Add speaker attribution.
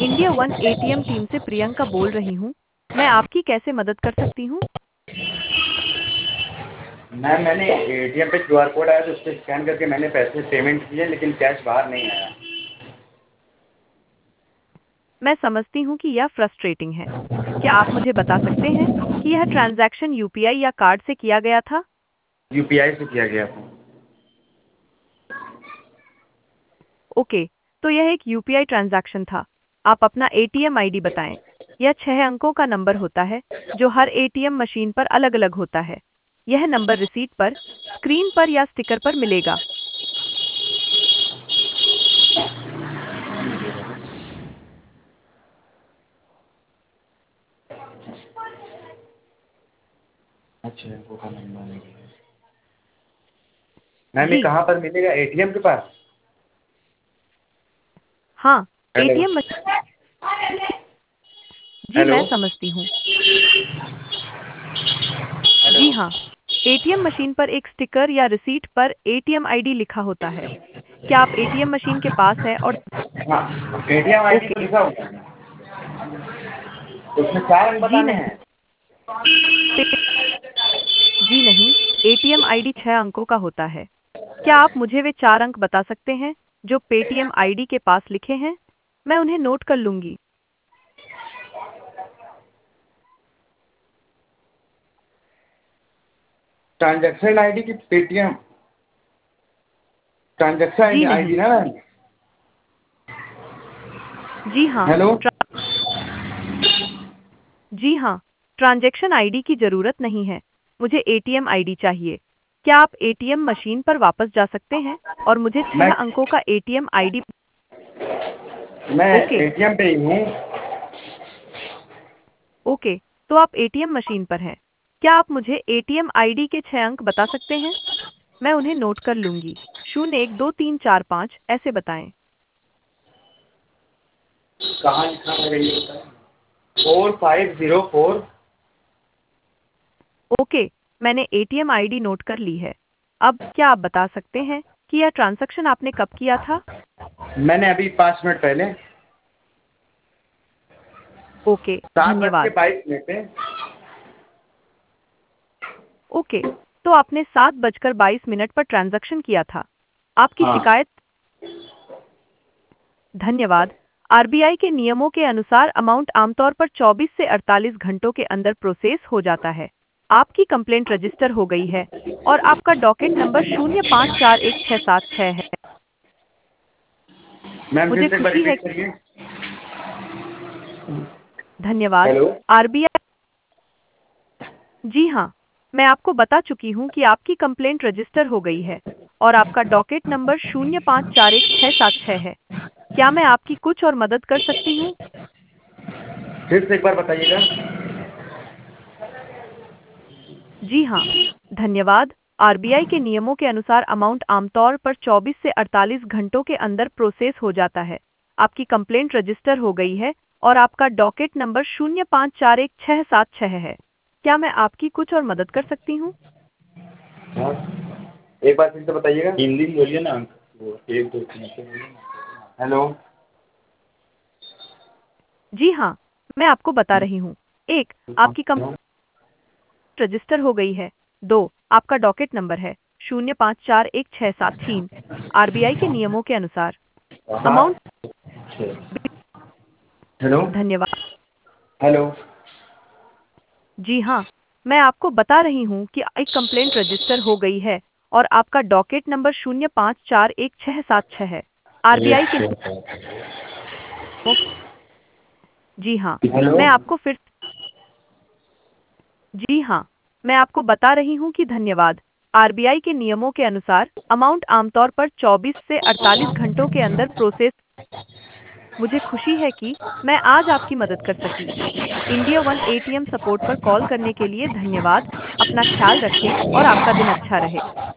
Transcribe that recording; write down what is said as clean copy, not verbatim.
Speaker 1: India one ATM team से प्रियंका बोल रही हूँ। मैं आपकी कैसे मदद कर सकती हूँ?
Speaker 2: मैम मैंने एटीएम पे क्यूआर कोड आया तो उस पर स्कैन करके मैंने पैसे पेमेंट किए लेकिन कैश बाहर नहीं आया।
Speaker 1: मैं समझती हूँ कि यह फ्रस्ट्रेटिंग है। क्या आप मुझे बता सकते हैं कि यह ट्रांजैक्शन यूपीआई या कार्ड से किया गया था?
Speaker 2: यूपीआई से किया गया था।
Speaker 1: ओके, तो यह एक यूपीआई ट्रांजैक्शन था। आप अपना एटीएम आईडी बताएं। यह 6 अंकों का नंबर होता है जो हर एटीएम मशीन पर अलग-अलग होता है। यह नंबर रिसीट पर, स्क्रीन पर या स्टिकर पर मिलेगा।
Speaker 2: अच्छा वो का नंबर नहीं है। मैम ये
Speaker 1: जी
Speaker 2: कहाँ पर मिलेगा, एटीएम के पास?
Speaker 1: हाँ,
Speaker 2: हेलो।
Speaker 1: ATM machine. जी
Speaker 2: हेलो।
Speaker 1: मैं समझती हूँ।
Speaker 2: हेलो।
Speaker 1: जी हाँ, एटीएम मशीन पर एक स्टिकर या रिसीट पर एटीएम आईडी लिखा होता है। क्या आप एटीएम मशीन के पास है और
Speaker 2: हाँ एटीएम आईडी तो
Speaker 1: ओके,
Speaker 2: लिखा हुआ है, उसमें 4 अंक
Speaker 1: जी
Speaker 2: बताने
Speaker 1: नहीं,
Speaker 2: हैं।
Speaker 1: पे- जी नहीं, एटीएम आईडी 6 अंकों का होता है। क्या आप मुझे वे 4 अंक बता सकते हैं जो पेटीएम आईडी के पास लिखे हैं? मैं उन्हें नोट कर लूंगी।
Speaker 2: ट्रांजैक्शन आईडी की पेटीएम
Speaker 1: जी
Speaker 2: ट्रांजैक्शन
Speaker 1: नहीं,
Speaker 2: आईडी ना मैम?
Speaker 1: जी हाँ,
Speaker 2: हेलो।
Speaker 1: जी हाँ, ट्रांजैक्शन आईडी की जरूरत नहीं है। मुझे एटीएम आईडी चाहिए। क्या आप एटीएम मशीन पर वापस जा सकते हैं और मुझे 6
Speaker 2: मैं
Speaker 1: अंकों का एटीएम आईडी?
Speaker 2: मैं
Speaker 1: ओके,
Speaker 2: एटीएम पे ही हूँ।
Speaker 1: ओके, तो आप एटीएम मशीन पर हैं। क्या आप मुझे एटीएम आईडी के 6 अंक बता सकते हैं? मैं उन्हें नोट कर लूंगी। 012345 ऐसे बताएं।
Speaker 2: कहाँ लिखा है ये बताएं? 4504।
Speaker 1: ओके, मैंने एटीएम आईडी नोट कर ली है। अब क्या आप बता सकते हैं कि यह ट्रांजैक्शन आपने कब किया था?
Speaker 2: मैंने अभी 5 मिनट पहले,
Speaker 1: ओके, धन्यवाद।
Speaker 2: 7:22 पे।
Speaker 1: ओके, तो आपने 7:22 पर ट्रांजैक्शन किया था। आपकी
Speaker 2: हाँ
Speaker 1: शिकायत। धन्यवाद। आरबीआई के नियमों के अनुसार अमाउंट आमतौर पर 24 से 48 घंटों के अंदर प्रोसेस हो जाता है। आपकी कंप्लेंट रजिस्टर हो गई है और आपका डॉकेट नंबर 054166 है।
Speaker 2: मैम फिर
Speaker 1: मुझे
Speaker 2: से एक बार
Speaker 1: खुशी है
Speaker 2: रिपीट
Speaker 1: कि
Speaker 2: करिए।
Speaker 1: धन्यवाद।
Speaker 2: हेलो।
Speaker 1: आरबीआई। जी हाँ, मैं आपको बता चुकी हूँ कि आपकी कंप्लेंट रजिस्टर हो गई है और आपका डॉकेट नंबर 054166 है। क्या मैं आपकी कुछ और मदद कर सकती हूँ?
Speaker 2: फिर से एक बार बताइएगा।
Speaker 1: जी हाँ, धन्यवाद। आरबीआई के नियमों के अनुसार अमाउंट आमतौर पर 24 से 48 घंटों के अंदर प्रोसेस हो जाता है। आपकी कंप्लेंट रजिस्टर हो गई है और आपका डॉकेट नंबर 054166 है। क्या मैं आपकी कुछ और मदद कर सकती हूँ?
Speaker 2: हाँ एक बार फिर से बताइएगा, हिंदी में बोलिए ना अंक, वो 1 2 3 से बोलिए ना। हेलो।
Speaker 1: जी हाँ, मैं आपको बता रही हूँ। 1, आपकी कंप्लेंट रजिस्टर हो गई है। 2, आपका डॉकेट नंबर है 054166 आरबीआई के नियमों के अनुसार अमाउंट।
Speaker 2: 7 6। हेलो।
Speaker 1: धन्यवाद।
Speaker 2: हेलो।
Speaker 1: जी हाँ, मैं आपको बता रही हूँ कि एक कंप्लेंट रजिस्टर हो गई है और आपका डॉकेट नंबर 054166 है। आरबीआई के नियमों। जी हाँ,
Speaker 2: हेलो।
Speaker 1: मैं आपको फिर जी हाँ, मैं आपको बता रही हूँ कि धन्यवाद। आरबीआई के नियमों के अनुसार अमाउंट आमतौर पर 24 से 48 घंटों के अंदर प्रोसेस। मुझे खुशी है कि मैं आज आपकी मदद कर सकी। इंडिया वन एटीएम सपोर्ट पर कॉल करने के लिए धन्यवाद। अपना ख्याल रखें और आपका दिन अच्छा रहे।